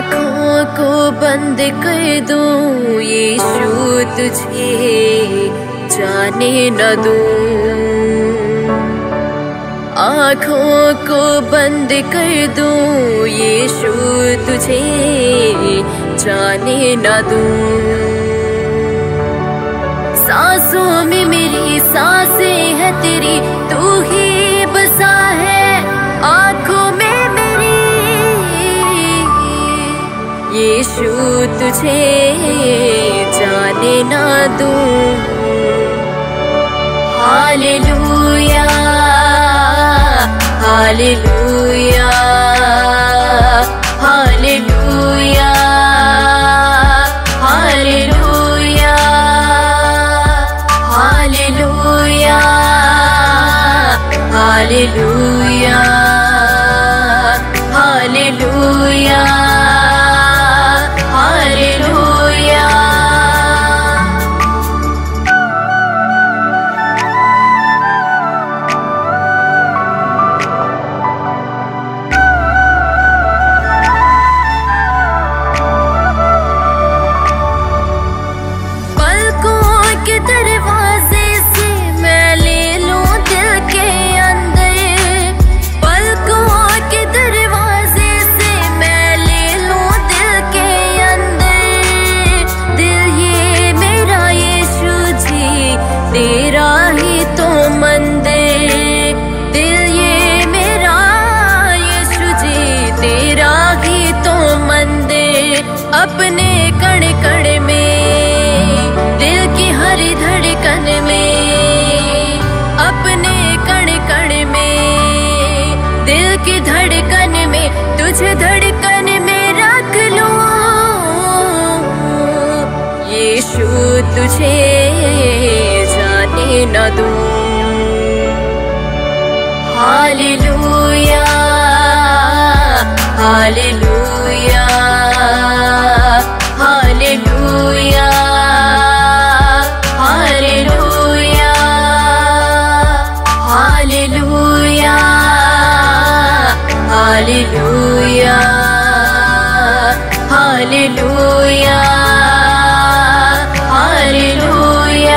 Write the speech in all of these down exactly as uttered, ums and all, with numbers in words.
आँखों को बंद कर दूं यीशु तुझे जाने न दूं। आँखों को बंद कर दूं यीशु तुझे जाने न दूं। सांसों में मेरी सांसें है तेरी, तू ही बसा है आँखों में मेरी। यीशु तुझे जाने ना दूं। Hallelujah hallelujah hallelujah hallelujah hallelujah hallelujah hallelujah hallelujah. अपने कण कण में दिल की हर धड़कन में, अपने कण कण में दिल की धड़कन में तुझे धड़कन में रख लूं। यीशु तुझे जाने न दूं। Hallelujah hallelujah hallelujah hallelujah hallelujah hallelujah hallelujah hallelujah.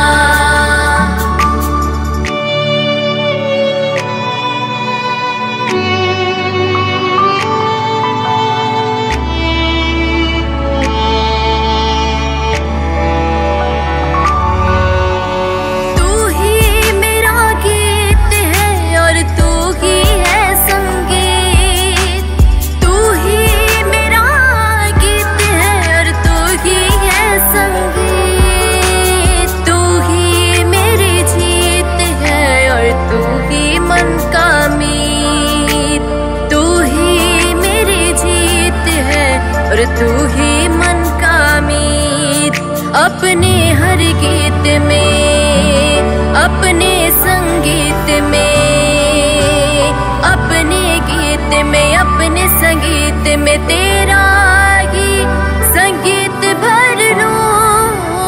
तू ही मन का मीत, अपने हर गीत में, अपने संगीत में, अपने गीत में, अपने संगीत में तेरा ही संगीत भर लूं।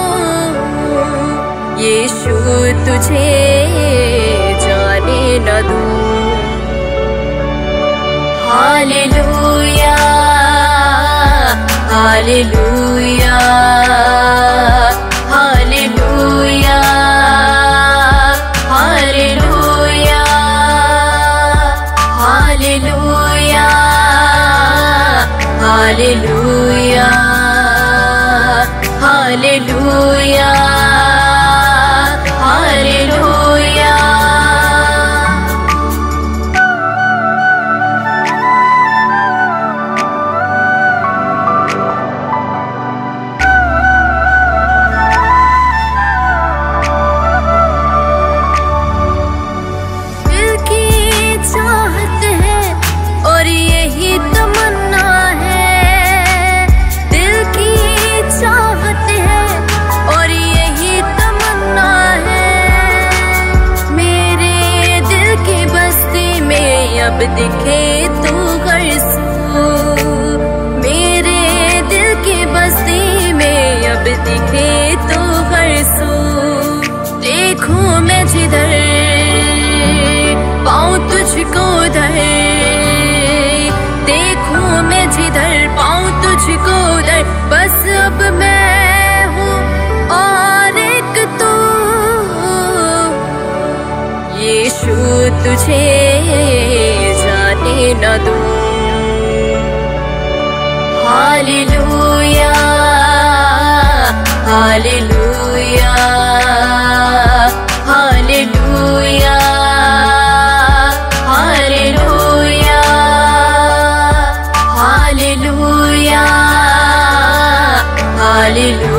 यीशु तुझे जाने न दूं। Hallelujah hallelujah hallelujah hallelujah hallelujah hallelujah hallelujah hallelujah. अब दिखे तू गरसू मेरे दिल की बस्ती में, अब दिखे तू गरसू। देखूं मैं जिधर पाऊं तुझको उधर, देखूं मैं जिधर पाऊं तुझे जाने न दूं। Hallelujah hallelujah hallelujah hallelujah hallelujah hallelujah.